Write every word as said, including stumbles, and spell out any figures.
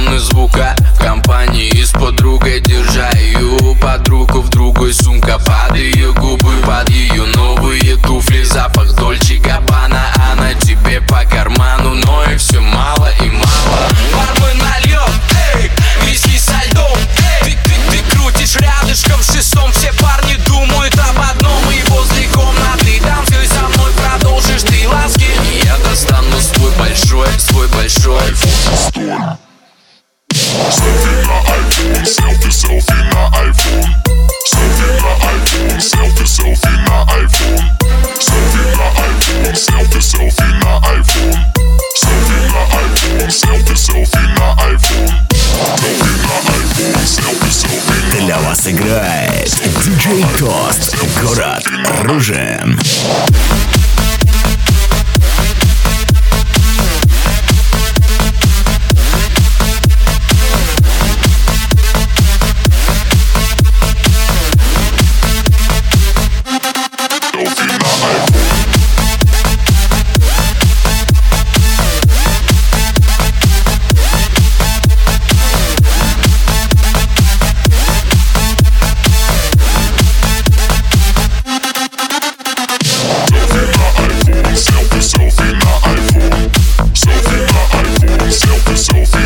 тонны звука в компании с подругой, держа ее под руку, в другой сумка под ее губы, под ее новые туфли, запах Дольче Габбана. Она тебе по карману, но и все мало и мало. Бармен нальет, эй, виски со льдом, эй, ты, ты, ты крутишь рядышком с шестом, все парни думают об одном, и возле комнаты танцуй со мной, продолжишь ты ласки. Я достану свой большой, свой большой iPhone. Селфи на iPhone, селфи, селфи на iPhone. Селфи на iPhone, селфи, селфи на iPhone. Селфи на iPhone, селфи, селфи на iPhone. Селфи на iPhone, селфи, селфи на iPhone. Селфи на iPhone, селфи, селфи. Для вас играет диджей Кост, город Ружин. Селфи, селфи на iPhone. Селфи на iPhone, селфи, селфи